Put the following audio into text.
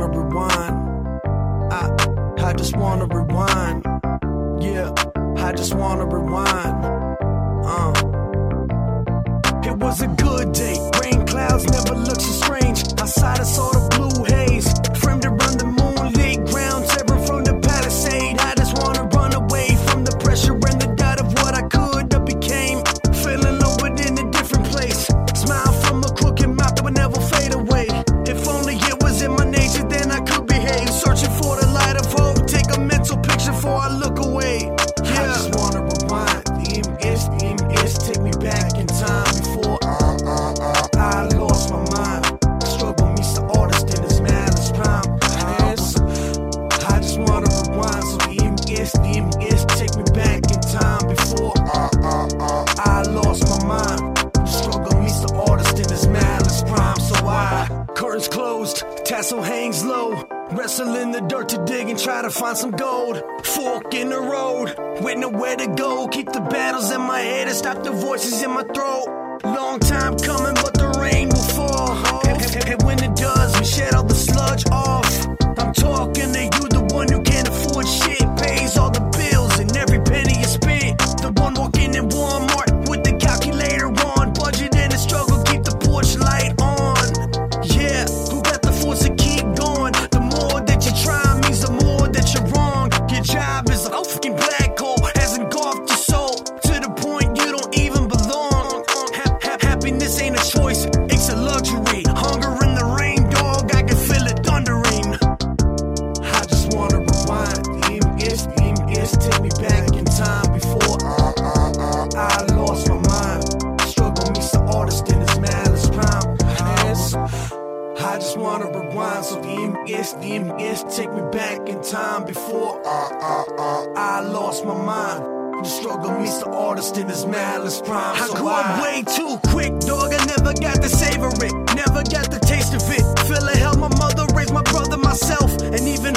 wanna rewind. I just wanna rewind. Yeah, I just wanna rewind. It was a good day. Rain clouds never look so strange. Outside I saw the blue haze, framed around the moonlit ground, tearing from the palisade. I just wanna run away from the pressure and the doubt of what I could have became. Feeling low but in a different place. Smile from a crooked mouth that would never fade away. If only it was in my nature, then I could behave. Searching for the light of hope. Take a mental picture before I look away. Yeah. I just wanna rewind. The EMS, take me back in time before I lost my mind. Struggle meets the artist in his malice prime. I just wanna rewind. So the EMS, take me back in time before I lost my mind. Struggle meets the artist in his malice prime. So curtains closed, tassel hangs low. Wrestle in the dirt to dig and try to find some gold. Fork in the road, with nowhere to go. Keep the battles in my head and stop the voices in my throat. Long time coming, but the rain will fall. And when it does, we shed all the sludge off. I'm talking to you, the one who can't afford shit. Pays all the bills and every penny you spent. The one walking in Walmart with the calculator on. Budget and the struggle, keep the porch light on. Yeah, who got the force to keep going? The more that you try means the more that you're wrong. Your job is a fucking black hole, has engulfed your soul to the point you don't even belong. Happiness ain't a choice, it's a luxury. Hunger in the rain, dog, I can feel it thundering. I just wanna rewind. The EMS, take me back in time before I lost my mind. Struggle meets the artist in his malice prime. I just wanna rewind. So the EMS, take me back in time before I lost my mind. The struggle meets the artist in his malice prime. I grew up way too quick, dog. I never got to savor it, never got the taste of it. Feeling hell, my mother raised my brother, myself, and even